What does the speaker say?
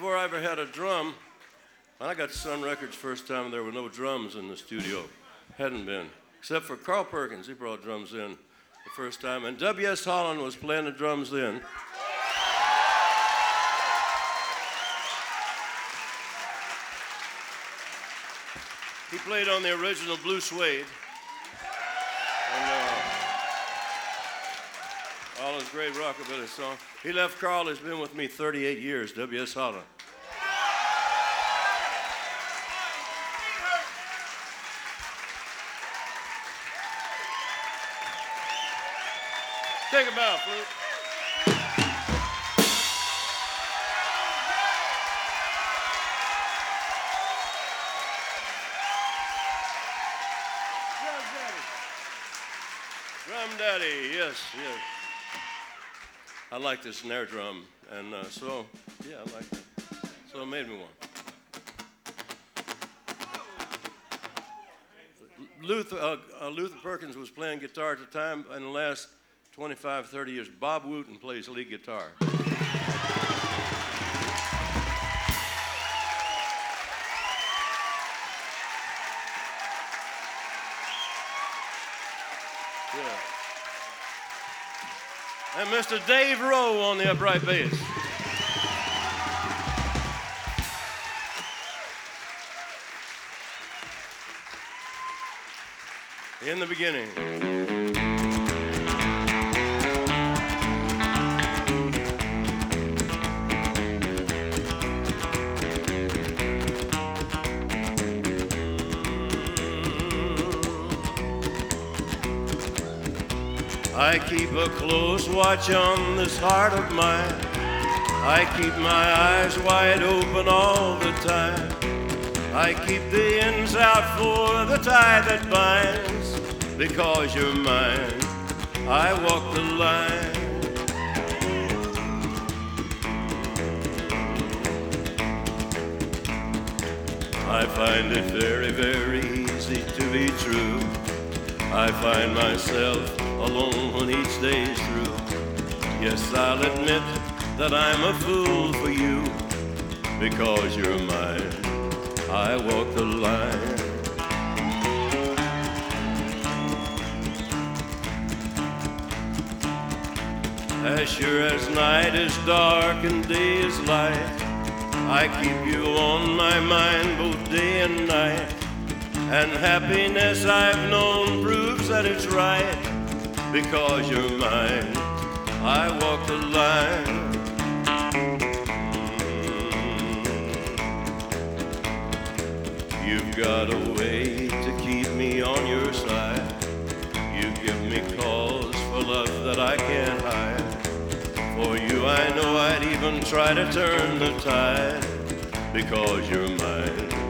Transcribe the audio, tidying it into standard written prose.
before I ever had a drum. When I got Sun Records first time, there were no drums in the studio. Hadn't been. Except for Carl Perkins. He brought drums in the first time. And W.S. Holland was playing the drums then. He played on the original Blue Suede. And all his great rockabilly songs. He left Carl. He's been with me 38 years, W.S. Holland. Take a bow, flute. Drum Daddy, yes. I like this snare drum, and so I like it. So it made me one. Luther Perkins was playing guitar at the time. In the last 25, 30 years, Bob Wooten plays lead guitar. Yeah. And Mr. Dave Rowe on the upright bass. In the beginning. I keep a close watch on this heart of mine. I keep my eyes wide open all the time. I keep the ends out for the tie that binds. Because you're mine, I walk the line. I find it very, very easy to be true. I find myself alone when each day's through. Yes, I'll admit that I'm a fool for you. Because you're mine, I walk the line. As sure as night is dark and day is light, I keep you on my mind both day and night. And happiness I've known proves that it's right. Because you're mine, I walk the line. You've got a way to keep me on your side. You give me cause for love that I can't hide. For you I know I'd even try to turn the tide. Because you're mine,